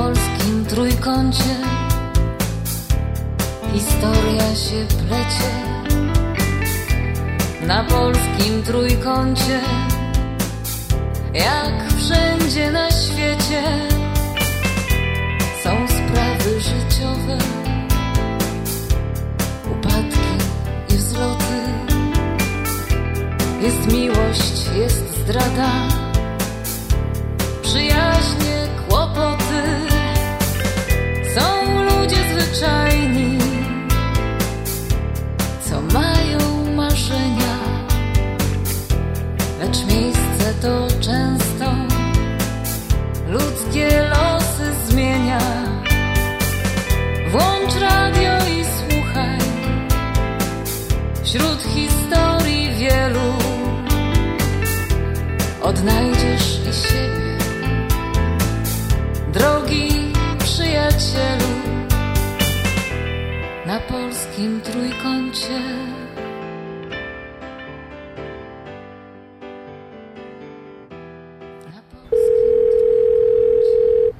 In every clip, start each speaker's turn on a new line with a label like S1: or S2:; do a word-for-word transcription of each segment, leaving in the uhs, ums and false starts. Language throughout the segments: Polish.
S1: polskim trójkącie historia się plecie. Na polskim trójkącie, jak wszędzie na świecie, są sprawy życiowe, upadki i wzloty. Jest miłość, jest zdrada, przyjaźnie, kłopoty. Są ludzie zwyczajni, co mają marzenia, lecz miejsce to często ludzkie losy zmienia. Włącz radio i słuchaj, wśród historii wielu odnajdziesz i siebie, drogi przyjacielu. Na polskim trójkącie. Na polskim trójkącie.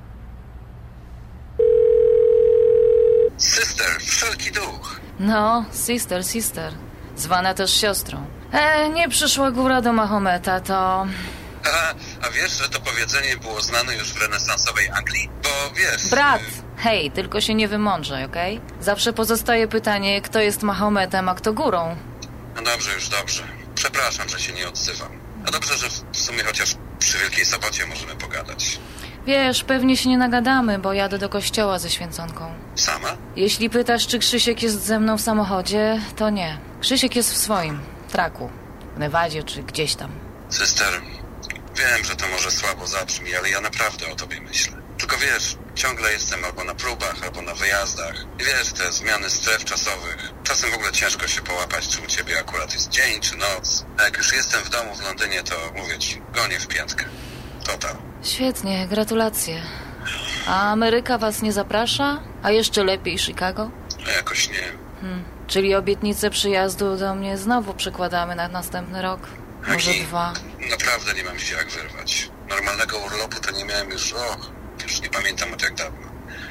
S2: Sister, wszelki duch.
S1: No, sister, sister. Zwana też siostrą. E, nie przyszła góra do Mahometa, to...
S2: A, a wiesz, że to powiedzenie było znane już w renesansowej Anglii? Bo wiesz...
S1: Brat! Hej, tylko się nie wymądrzaj, okej? Okay? Zawsze pozostaje pytanie, kto jest Mahometem, a kto górą.
S2: No dobrze, już dobrze. Przepraszam, że się nie odzywam. A dobrze, że w sumie chociaż przy Wielkiej Sobocie możemy pogadać.
S1: Wiesz, pewnie się nie nagadamy, bo jadę do kościoła ze święconką.
S2: Sama?
S1: Jeśli pytasz, czy Krzysiek jest ze mną w samochodzie, to nie. Krzysiek jest w swoim traku. W Nevadzie czy gdzieś tam.
S2: Sister, wiem, że to może słabo zabrzmi, ale ja naprawdę o tobie myślę. Tylko wiesz, ciągle jestem albo na próbach, albo na wyjazdach. I wiesz, te zmiany stref czasowych. Czasem w ogóle ciężko się połapać, czy u ciebie akurat jest dzień, czy noc. A jak już jestem w domu w Londynie, to mówię ci, gonię w piętkę. Total.
S1: Świetnie, gratulacje. A Ameryka was nie zaprasza? A jeszcze lepiej Chicago?
S2: No jakoś nie.
S1: Hmm. Czyli obietnicę przyjazdu do mnie znowu przekładamy na następny rok? Może
S2: Aki,
S1: dwa?
S2: Naprawdę nie mam się jak wyrwać. Normalnego urlopu to nie miałem już, o, już nie pamiętam od jak dawno.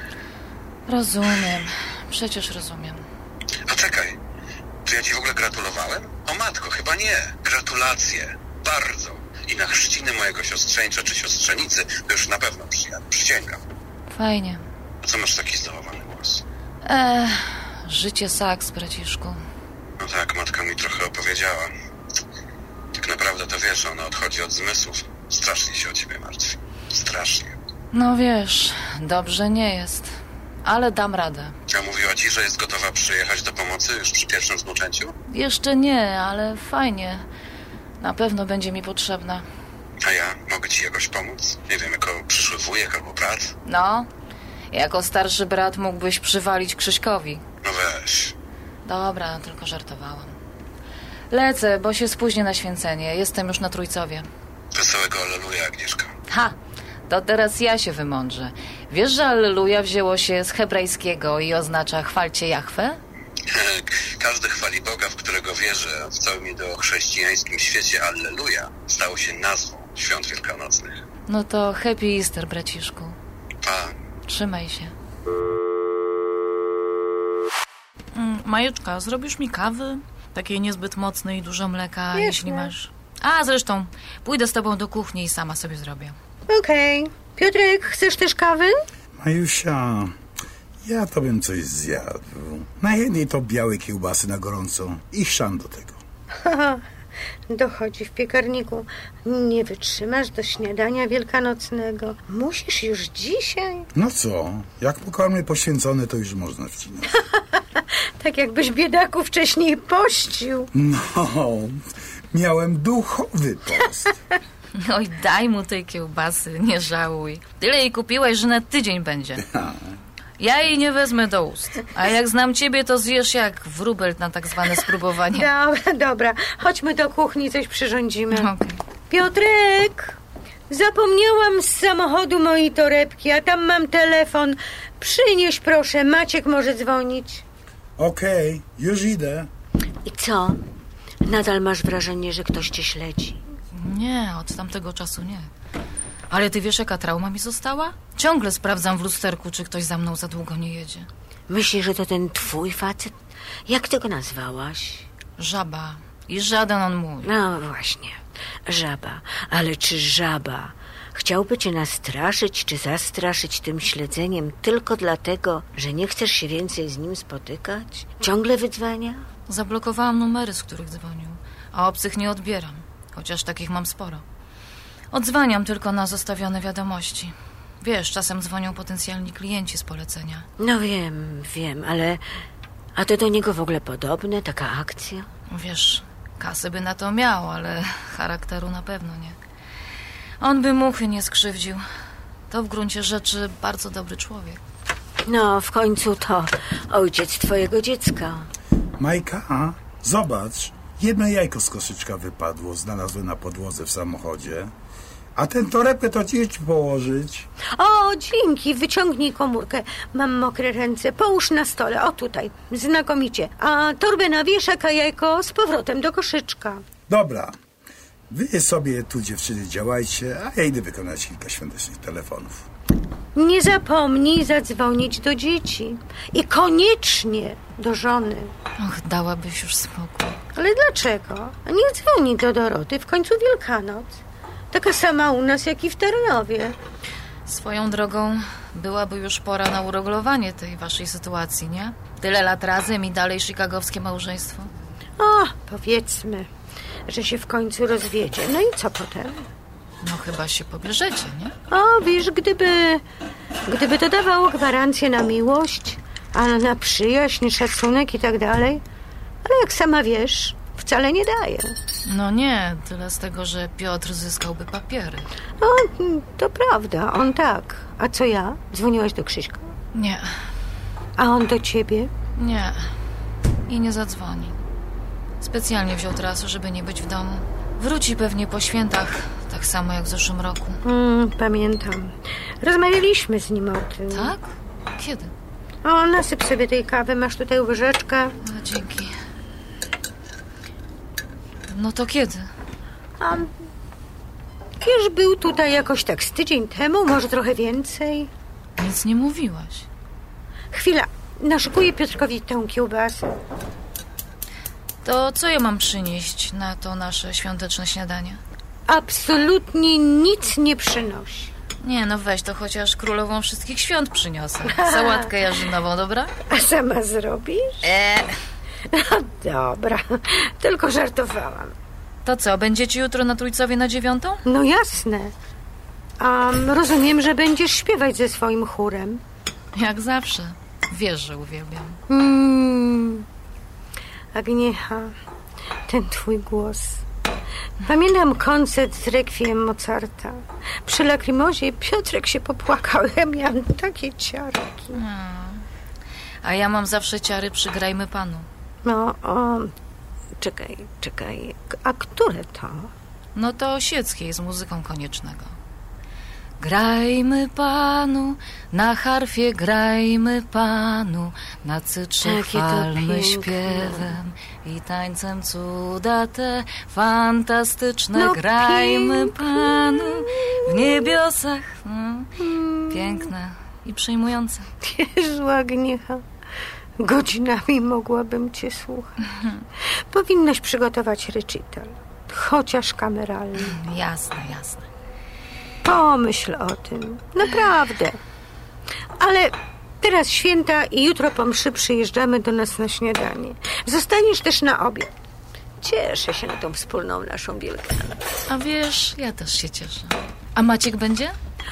S1: Rozumiem. Przecież rozumiem.
S2: A czekaj, czy ja ci w ogóle gratulowałem? O matko, chyba nie. Gratulacje. Bardzo. I na chrzciny mojego siostrzeńca czy siostrzenicy to już na pewno przyjadę. Przysięgam.
S1: Fajnie.
S2: A co masz taki zdołowany głos?
S1: Ech, życie saks, braciszku.
S2: No tak, matka mi trochę opowiedziała. Tak naprawdę to wiesz, ona odchodzi od zmysłów. Strasznie się o ciebie martwi. Strasznie.
S1: No wiesz, dobrze nie jest. Ale dam radę.
S2: A mówiła ci, że jest gotowa przyjechać do pomocy już przy pierwszym znuczęciu?
S1: Jeszcze nie, ale fajnie. Na pewno będzie mi potrzebna.
S2: A ja mogę ci jakoś pomóc? Nie wiem, jako przyszły wujek albo brat?
S1: No, jako starszy brat mógłbyś przywalić Krzyśkowi.
S2: No weź.
S1: Dobra, tylko żartowałam. Lecę, bo się spóźnię na święcenie. Jestem już na Trójcowie.
S2: Wesołego Alleluja, Agnieszka.
S1: Ha! To teraz ja się wymądrzę. Wiesz, że Alleluja wzięło się z hebrajskiego i oznacza chwalcie Jahwe?
S2: Każdy chwali Boga, w którego wierzy. W całym judeo-chrześcijańskim świecie Alleluja stało się nazwą świąt wielkanocnych.
S1: No to happy Easter, braciszku.
S2: Pa.
S1: Trzymaj się. Mm, Majeczka, zrobisz mi kawy? Takiej niezbyt mocnej i dużo mleka,
S3: Jasne.
S1: jeśli masz. A, zresztą, pójdę z tobą do kuchni i sama sobie zrobię.
S3: Okej. Okay. Piotrek, chcesz też kawy?
S4: Majusia, ja to bym coś zjadł. Najchętniej to białe kiełbasy na gorąco i chrzan do tego.
S3: Haha, dochodzi w piekarniku. Nie wytrzymasz do śniadania wielkanocnego. Musisz już dzisiaj?
S4: No co, jak pokarmy poświęcone, to już można wcinać.
S3: Tak jakbyś biedaku wcześniej pościł.
S4: No, miałem duchowy post.
S1: Oj, daj mu tej kiełbasy, nie żałuj. Tyle jej kupiłeś, że na tydzień będzie. Ja jej nie wezmę do ust. A jak znam ciebie, to zjesz jak wróbel na tak zwane spróbowanie.
S3: Dobra, dobra. Chodźmy do kuchni, coś przyrządzimy.
S1: Okay.
S3: Piotrek, zapomniałam z samochodu mojej torebki, a tam mam telefon. Przynieś proszę, Maciek może dzwonić.
S4: Okej, okay, już idę.
S3: I co? Nadal masz wrażenie, że ktoś cię śledzi?
S1: Nie, od tamtego czasu nie. Ale ty wiesz, jaka trauma mi została? Ciągle sprawdzam w lusterku, czy ktoś za mną za długo nie jedzie.
S3: Myślisz, że to ten twój facet? Jak ty go nazwałaś?
S1: Żaba. I żaden on mój.
S3: No właśnie, żaba. Ale czy żaba chciałby cię nastraszyć czy zastraszyć tym śledzeniem tylko dlatego, że nie chcesz się więcej z nim spotykać? Ciągle wydzwania?
S1: Zablokowałam numery, z których dzwonił, a obcych nie odbieram, chociaż takich mam sporo. Odzwaniam tylko na zostawione wiadomości. Wiesz, czasem dzwonią potencjalni klienci z polecenia.
S3: No wiem, wiem, ale... A to do niego w ogóle podobne, taka akcja?
S1: Wiesz, kasy by na to miał, ale charakteru na pewno nie. On by muchy nie skrzywdził. To w gruncie rzeczy bardzo dobry człowiek.
S3: No, w końcu to ojciec twojego dziecka.
S4: Majka, zobacz. Jedno jajko z koszyczka wypadło, znalazłem na podłodze w samochodzie. A tę torebkę to ci położyć.
S3: O, dzięki, wyciągnij komórkę. Mam mokre ręce, połóż na stole, o tutaj, znakomicie. A torbę na wieszak, a jajko z powrotem do koszyczka.
S4: Dobra, wy sobie tu dziewczyny działajcie, a ja idę wykonać kilka świątecznych telefonów.
S3: Nie zapomnij zadzwonić do dzieci. I koniecznie do żony.
S1: Och, dałabyś już spokój.
S3: Ale dlaczego? Nie dzwoni do Doroty, w końcu Wielkanoc. Taka sama u nas, jak i w Tarnowie.
S1: Swoją drogą byłaby już pora na uregulowanie tej waszej sytuacji, nie? Tyle lat razem i dalej chicagowskie małżeństwo.
S3: O, powiedzmy, że się w końcu rozwiedzie. No i co potem?
S1: No chyba się pobierzecie, nie?
S3: O, wiesz, gdyby... Gdyby to dawało gwarancję na miłość, a na przyjaźń, szacunek i tak dalej. Ale jak sama wiesz, wcale nie daje.
S1: No nie, tyle z tego, że Piotr zyskałby papiery.
S3: O, to prawda, on tak. A co ja? Dzwoniłaś do Krzyśka?
S1: Nie,
S3: A on do ciebie?
S1: nie. I nie zadzwoni. Specjalnie wziął trasę, żeby nie być w domu. Wróci pewnie po świętach, tak samo jak w zeszłym roku.
S3: Mm, pamiętam. Rozmawialiśmy z nim o tym.
S1: Tak? Kiedy?
S3: O, nasyp sobie tej kawy, masz tutaj łyżeczkę.
S1: No, dzięki. No to kiedy?
S3: A wiesz, był tutaj jakoś tak z tydzień temu, może trochę więcej.
S1: Nic nie mówiłaś.
S3: Chwila, naszykuję Piotrkowi tę kiełbasę.
S1: To co ja mam przynieść na to nasze świąteczne śniadanie?
S3: Absolutnie nic nie przynosi.
S1: Nie, no weź to chociaż królową wszystkich świąt przyniosę. Sałatkę jarzynową, dobra?
S3: A sama zrobisz?
S1: Eee.
S3: No dobra, tylko żartowałam.
S1: To co, będziecie jutro na Trójcowie na dziewiątą?
S3: No jasne. A rozumiem, że będziesz śpiewać ze swoim chórem.
S1: Jak zawsze. Wiesz, że uwielbiam.
S3: Mm. Agniecha, ten twój głos. Pamiętam koncert z Rekwiem Mozarta. Przy Lakrimozie Piotrek się popłakał. Ja miałam takie ciarki.
S1: A ja mam zawsze ciary przy Grajmy Panu.
S3: No, o... Czekaj, czekaj. A które to?
S1: No to Osieckiej z muzyką Koniecznego. Grajmy Panu, na harfie grajmy Panu, na cytrze
S3: Jakie to
S1: chwalmy
S3: piękne.
S1: śpiewem i tańcem cuda te fantastyczne.
S3: No
S1: grajmy
S3: piękne.
S1: Panu w niebiosach. No, piękne i przejmujące.
S3: Jezu, Agniecha. Godzinami mogłabym cię słuchać. Powinnaś przygotować recital. Chociaż kameralny.
S1: Jasne, jasne.
S3: Pomyśl o tym. Naprawdę. Ale teraz święta i jutro po mszy przyjeżdżamy do nas na śniadanie. Zostaniesz też na obiad. Cieszę się na tą wspólną naszą Wielkanoc.
S1: A wiesz, ja też się cieszę. A Maciek będzie?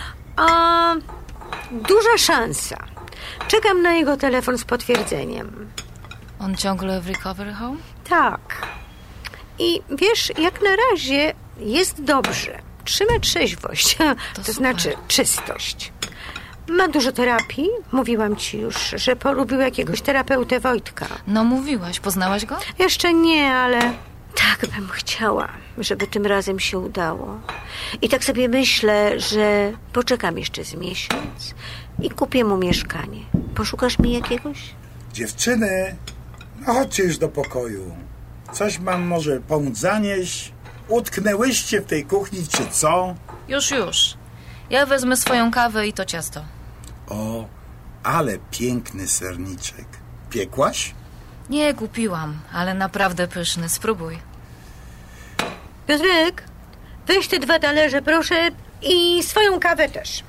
S3: A duża szansa. Czekam na jego telefon z potwierdzeniem.
S1: On ciągle w recovery home?
S3: Tak. I wiesz, jak na razie jest dobrze. Trzyma trzeźwość, to,
S1: To
S3: to
S1: super.
S3: znaczy czystość. Ma dużo terapii. Mówiłam ci już, że polubił jakiegoś terapeutę Wojtka.
S1: No mówiłaś, poznałaś go?
S3: Jeszcze nie, ale tak bym chciała, żeby tym razem się udało. I tak sobie myślę, że poczekam jeszcze z miesiąc i kupię mu mieszkanie. Poszukasz mi jakiegoś?
S4: Dziewczyny, no chodźcie już do pokoju. Coś mam może pomóc zanieść? Utknęłyście w tej kuchni, czy co?
S1: Już, już. Ja wezmę swoją kawę i to ciasto.
S4: O, ale piękny serniczek. Piekłaś?
S1: Nie, kupiłam, ale naprawdę pyszny. Spróbuj.
S3: Piotrek, weź te dwa talerze, proszę, i swoją kawę też.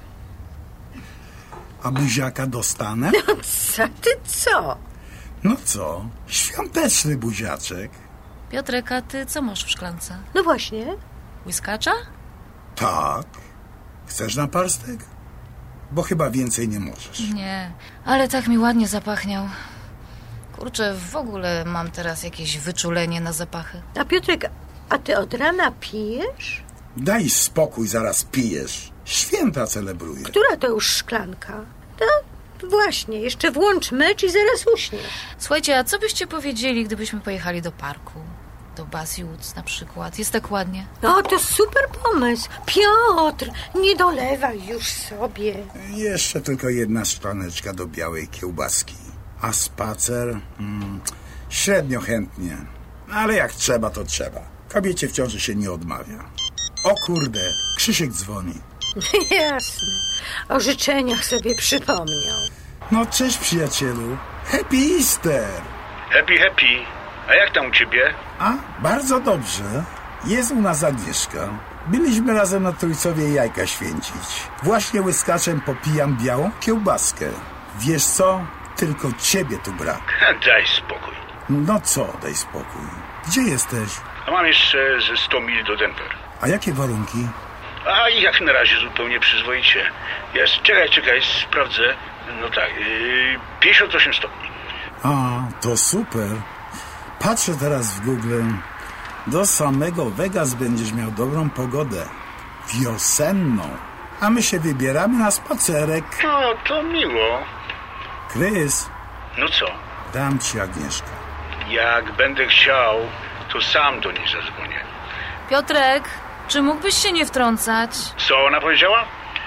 S4: A buziaka dostanę?
S3: No co ty co?
S4: No co? Świąteczny buziaczek.
S1: Piotrek, a ty co masz w szklance?
S3: No właśnie.
S1: Whiskacza?
S4: Tak. Chcesz naparstek? Bo chyba więcej nie możesz.
S1: Nie, ale tak mi ładnie zapachniał. Kurczę, w ogóle mam teraz jakieś wyczulenie na zapachy.
S3: A Piotrek, a ty od rana pijesz?
S4: Daj spokój, zaraz pijesz. Święta celebruję.
S3: Która to już szklanka? No właśnie, jeszcze włącz mecz i zaraz uśniesz.
S1: Słuchajcie, a co byście powiedzieli, gdybyśmy pojechali do parku? Do Bassey Woods na przykład. Jest tak ładnie.
S3: O, to super pomysł. Piotr, nie dolewaj już sobie.
S4: Jeszcze tylko jedna szklaneczka do białej kiełbaski. A spacer? Mm, średnio chętnie. Ale jak trzeba, to trzeba. Kobiecie w ciąży się nie odmawia. O kurde, Krzysiek dzwoni.
S3: Jasne. O życzeniach sobie przypomniał.
S4: No cześć przyjacielu. Happy Easter.
S5: Happy, happy. A jak tam u ciebie?
S4: A, bardzo dobrze. Jest u nas Agnieszka. Byliśmy razem na Trójcowie jajka święcić. Właśnie łyskaczem popijam białą kiełbaskę. Wiesz co? Tylko ciebie tu brak.
S5: Daj spokój.
S4: No co, daj spokój. Gdzie jesteś?
S5: A mam jeszcze ze sto mil do Denver.
S4: A jakie warunki?
S5: A jak na razie zupełnie przyzwoicie. Jest, czekaj, czekaj, sprawdzę. No tak, yy, pięćdziesiąt osiem stopni.
S4: A, to super. Patrzę teraz w Google. Do samego Vegas będziesz miał dobrą pogodę. Wiosenną. A my się wybieramy na spacerek.
S5: No, to miło.
S4: Krys,
S5: No co?
S4: dam ci Agnieszkę.
S5: Jak będę chciał, to sam do niej zadzwonię.
S1: Piotrek, czy mógłbyś się nie wtrącać?
S5: Co ona powiedziała?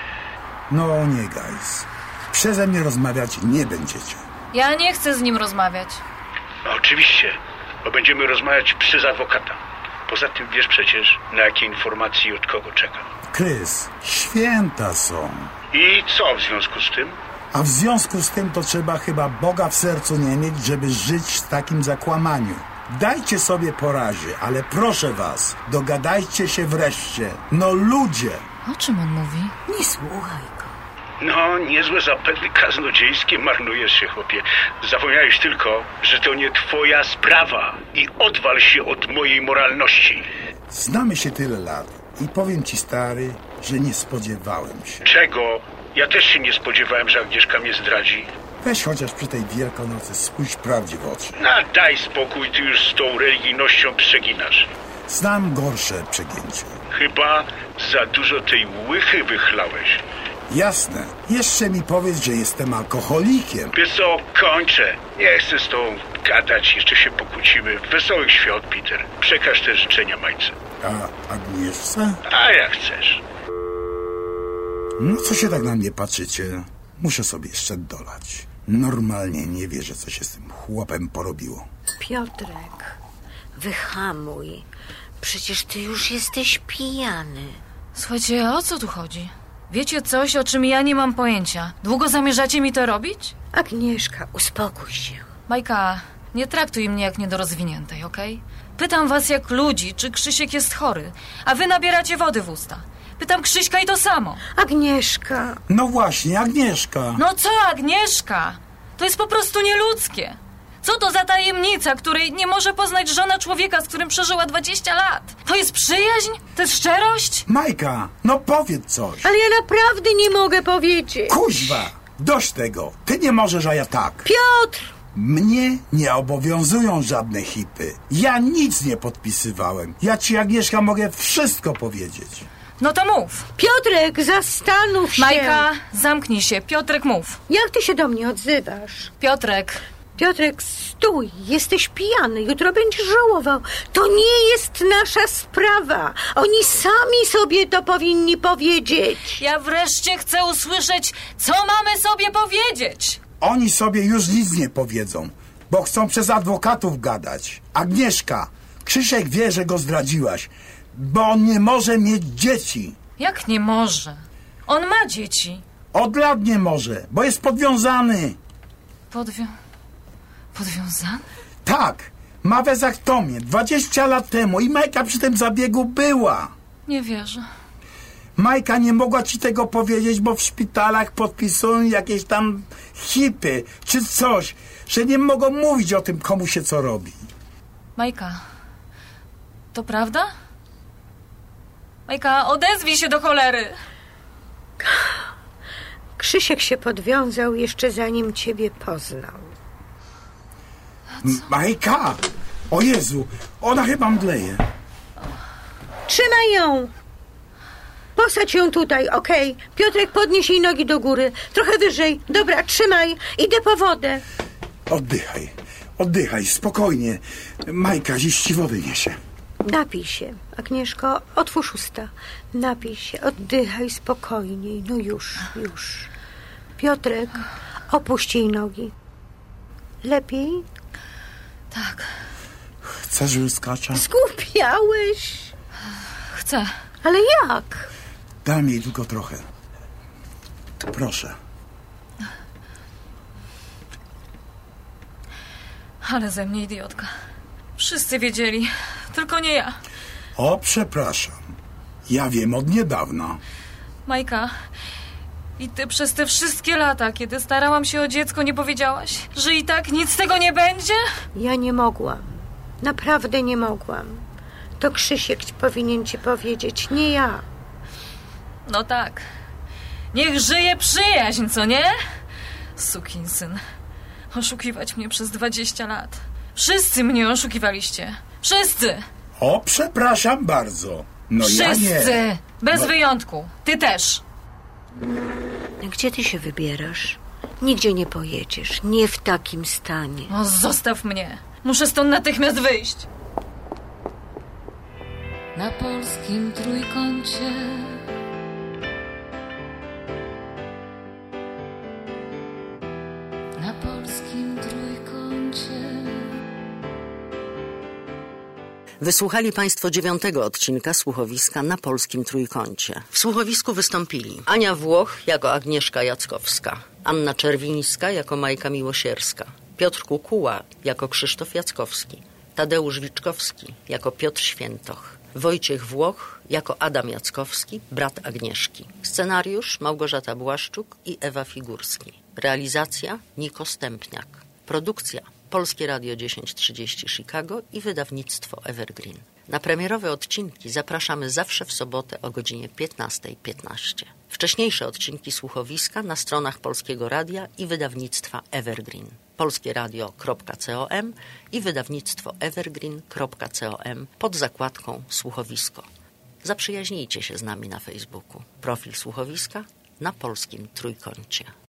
S4: No nie, guys. Przeze mnie rozmawiać nie będziecie.
S1: Ja nie chcę z nim rozmawiać.
S5: No, oczywiście, bo będziemy rozmawiać przez adwokata. Poza tym wiesz przecież, na jakie informacje i od kogo czekam.
S4: Krys, święta są.
S5: I co w związku z tym?
S4: A w związku z tym to trzeba chyba Boga w sercu nie mieć, żeby żyć w takim zakłamaniu. Dajcie sobie po razie, ale proszę was, dogadajcie się wreszcie. No ludzie!
S1: O czym on mówi?
S3: Nie słuchaj go.
S5: No, niezłe zapędy kaznodziejskie marnujesz się, chłopie. Zapomniałeś tylko, że to nie twoja sprawa i odwal się od mojej moralności.
S4: Znamy się tyle lat i powiem ci, stary, że nie spodziewałem się.
S5: Czego? Ja też się nie spodziewałem, że Agnieszka mnie zdradzi.
S4: Weź chociaż przy tej Wielkanocy spójrz prawdzie w oczy.
S5: No, daj spokój, ty już z tą religijnością przeginasz.
S4: Znam gorsze przegięcie.
S5: Chyba za dużo tej łychy wychlałeś.
S4: Jasne. Jeszcze mi powiedz, że jestem alkoholikiem.
S5: Wiesz co, kończę. Nie chcę z tobą gadać, jeszcze się pokłócimy. Wesołych świąt, Peter. Przekaż te życzenia Majce.
S4: A Agnieszce?
S5: A jak chcesz.
S4: No co się tak na mnie patrzycie? Muszę sobie jeszcze dolać. Normalnie nie wierzę, co się z tym chłopem porobiło.
S3: Piotrek, wyhamuj. Przecież ty już jesteś pijany.
S1: Słuchajcie, o co tu chodzi? Wiecie coś, o czym ja nie mam pojęcia? Długo zamierzacie mi to robić?
S3: Agnieszka, uspokój się.
S1: Majka, nie traktuj mnie jak niedorozwiniętej, okej? Pytam was jak ludzi, czy Krzysiek jest chory, a wy nabieracie wody w usta. Pytam Krzyśka i to samo.
S3: Agnieszka.
S4: No właśnie, Agnieszka.
S1: No co, Agnieszka? To jest po prostu nieludzkie. Co to za tajemnica, której nie może poznać żona człowieka, z którym przeżyła dwadzieścia lat? To jest przyjaźń? To jest szczerość?
S4: Majka, no powiedz coś.
S3: Ale ja naprawdę nie mogę powiedzieć.
S4: Kuźwa, dość tego. Ty nie możesz, a ja tak.
S3: Piotr!
S4: Mnie nie obowiązują żadne hipy. Ja nic nie podpisywałem. Ja ci, Agnieszka, mogę wszystko powiedzieć.
S1: No to mów.
S3: Piotrek, zastanów się.
S1: Majka, zamknij się. Piotrek, mów.
S3: Jak ty się do mnie odzywasz?
S1: Piotrek.
S3: Piotrek, stój. Jesteś pijany. Jutro będziesz żałował. To nie jest nasza sprawa. Oni sami sobie to powinni powiedzieć.
S1: Ja wreszcie chcę usłyszeć, co mamy sobie powiedzieć.
S4: Oni sobie już nic nie powiedzą, bo chcą przez adwokatów gadać. Agnieszka, Krzysiek wie, że go zdradziłaś, bo on nie może mieć dzieci.
S1: Jak nie może? On ma dzieci.
S4: Od lat nie może, bo jest podwiązany.
S1: Podwią... Podwiązany?
S4: Tak, ma wezaktomię dwadzieścia lat temu i Majka przy tym zabiegu była.
S1: Nie wierzę.
S4: Majka nie mogła ci tego powiedzieć, bo w szpitalach podpisują jakieś tam hipy czy coś, że nie mogą mówić o tym, komu się co robi.
S1: Majka, to prawda? Majka, odezwij się do cholery.
S3: Krzysiek się podwiązał jeszcze zanim ciebie poznał.
S4: M- Majka! O Jezu, ona chyba mdleje.
S3: Trzymaj ją! Posadź ją tutaj, okej? Okay? Piotrek, podnieś jej nogi do góry. Trochę wyżej. Dobra, trzymaj. Idę po wodę.
S4: Oddychaj, oddychaj, spokojnie. Majka ziści wody niesie.
S3: Napij się, Agnieszko, otwórz usta. Napij się, oddychaj spokojniej. No już, już. Piotrek, opuść jej nogi. Lepiej?
S1: Tak.
S4: Chcesz łyskacza?
S3: Zgłupiałeś.
S1: Chcę.
S3: Ale jak?
S4: Dam jej tylko trochę. Proszę.
S1: Ale ze mnie idiotka. Wszyscy wiedzieli, tylko nie ja.
S4: O, przepraszam. Ja wiem od niedawna.
S1: Majka, i ty przez te wszystkie lata, kiedy starałam się o dziecko, nie powiedziałaś, że i tak nic z tego nie będzie?
S3: Ja nie mogłam. Naprawdę nie mogłam. To Krzysiek powinien ci powiedzieć, nie ja.
S1: No tak. Niech żyje przyjaźń, co nie? Sukinsyn. Oszukiwać mnie przez dwadzieścia lat. Wszyscy mnie oszukiwaliście. Wszyscy!
S4: O, przepraszam bardzo. No
S1: Wszyscy!
S4: ja nie.
S1: Bez
S4: No.
S1: wyjątku. Ty też.
S3: Gdzie ty się wybierasz? Nigdzie nie pojedziesz. Nie w takim stanie.
S1: O, zostaw mnie. Muszę stąd natychmiast wyjść. Na polskim trójkącie Na polskim trójkącie
S6: Wysłuchali Państwo dziewiątego odcinka słuchowiska Na polskim trójkącie. W słuchowisku wystąpili Ania Włoch jako Agnieszka Jackowska, Anna Czerwińska jako Majka Miłosierska, Piotr Kukuła jako Krzysztof Jackowski, Tadeusz Wiczkowski jako Piotr Świętoch, Wojciech Włoch jako Adam Jackowski, brat Agnieszki. Scenariusz Małgorzata Błaszczuk i Ewa Figurski. Realizacja Niko Stępniak. Produkcja Polskie Radio tysiąc trzydzieści Chicago i wydawnictwo Evergreen. Na premierowe odcinki zapraszamy zawsze w sobotę o godzinie piętnasta piętnaście. Wcześniejsze odcinki słuchowiska na stronach Polskiego Radia i wydawnictwa Evergreen. polskieradio kropka com i wydawnictwo evergreen kropka com pod zakładką Słuchowisko. Zaprzyjaźnijcie się z nami na Facebooku. Profil Słuchowiska na polskim trójkącie.